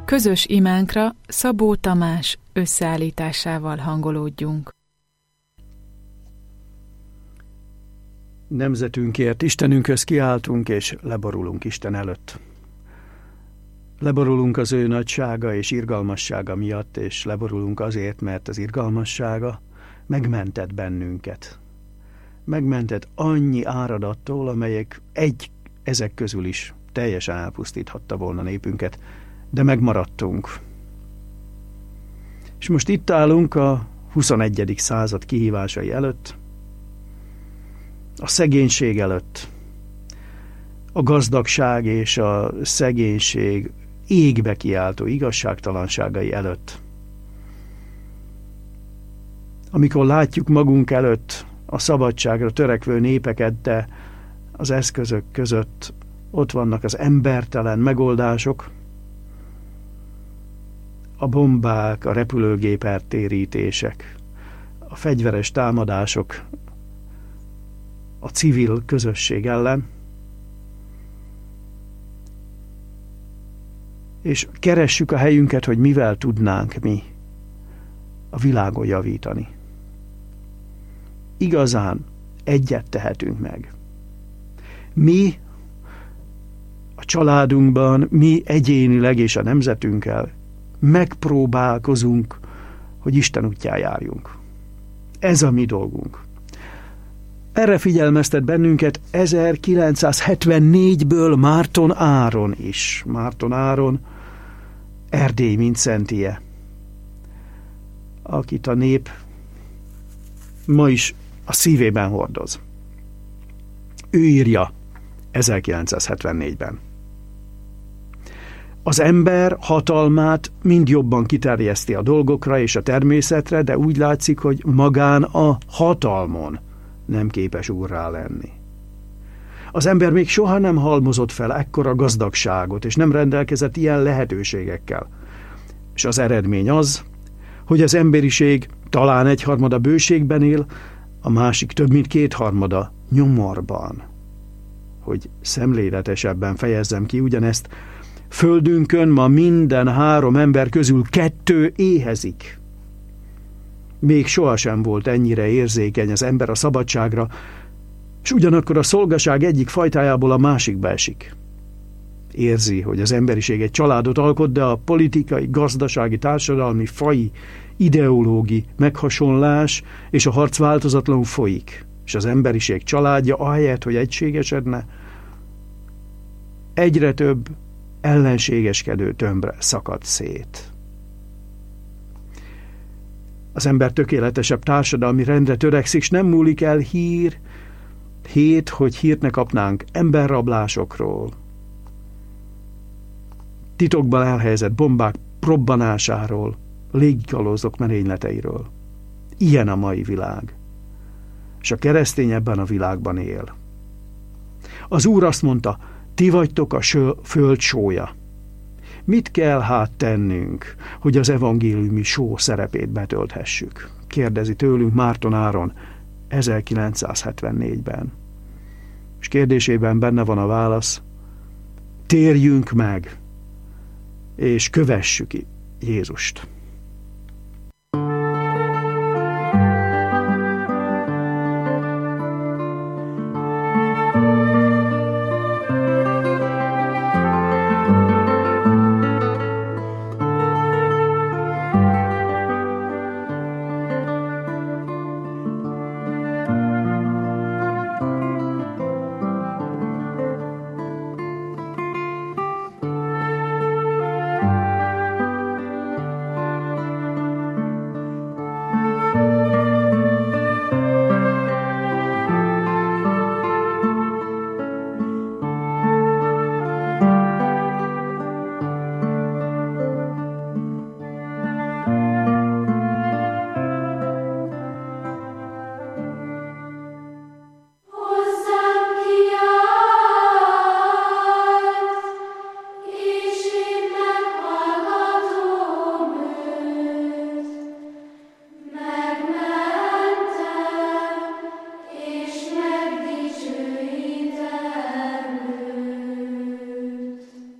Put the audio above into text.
Közös imánkra Szabó Tamás összeállításával hangolódjunk. Nemzetünkért Istenünkhöz kiáltunk, és leborulunk Isten előtt. Leborulunk az ő nagysága és irgalmassága miatt, és leborulunk azért, mert az irgalmassága megmentett bennünket. Megmentett annyi áradattól, amelyek ezek közül is teljesen elpusztíthatta volna népünket, de megmaradtunk. És most itt állunk a 21. század kihívásai előtt, a szegénység előtt, a gazdagság és a szegénység égbe kiáltó igazságtalanságai előtt. Amikor látjuk magunk előtt a szabadságra törekvő népeket, de az eszközök között ott vannak az embertelen megoldások, a bombák, a repülőgép-eltérítések, a fegyveres támadások a civil közösség ellen, és keressük a helyünket, hogy mivel tudnánk mi a világon javítani. Igazán egyet tehetünk meg. Mi a családunkban, mi egyénileg és a nemzetünkkel megpróbálkozunk, hogy Isten útján járjunk. Ez a mi dolgunk. Erre figyelmeztet bennünket 1974-ből Márton Áron is. Márton Áron, Erdély Mindszentie, akit a nép ma is a szívében hordoz. Ő írja 1974-ben. Az ember hatalmát mind jobban kiterjeszti a dolgokra és a természetre, de úgy látszik, hogy magán a hatalmon nem képes úrrá lenni. Az ember még soha nem halmozott fel ekkora gazdagságot, és nem rendelkezett ilyen lehetőségekkel. És az eredmény az, hogy az emberiség talán 1/3 bőségben él, a másik több mint 2/3 nyomorban. Hogy szemléletesebben fejezzem ki ugyanezt, földünkön ma minden 3 ember közül 2 éhezik. Még sohasem volt ennyire érzékeny az ember a szabadságra, és ugyanakkor a szolgaság egyik fajtájából a másikba esik. Érzi, hogy az emberiség egy családot alkot, de a politikai, gazdasági, társadalmi, faji, ideológi meghasonlás és a harc változatlanul folyik, és az emberiség családja ahelyett, hogy egységesedne, egyre több ellenségeskedő tömbre szakad szét. Az ember tökéletesebb társadalmi rendre törekszik, és nem múlik el hét, hogy hírt ne kapnánk emberrablásokról, titokban elhelyezett bombák robbanásáról, légkalózok merényleteiről. Ilyen a mai világ. És a keresztény ebben a világban él. Az Úr azt mondta, ti vagytok a föld sója. Mit kell hát tennünk, hogy az evangéliumi só szerepét betölthessük? Kérdezi tőlünk Márton Áron 1974-ben. És kérdésében benne van a válasz, térjünk meg, és kövessük Jézust.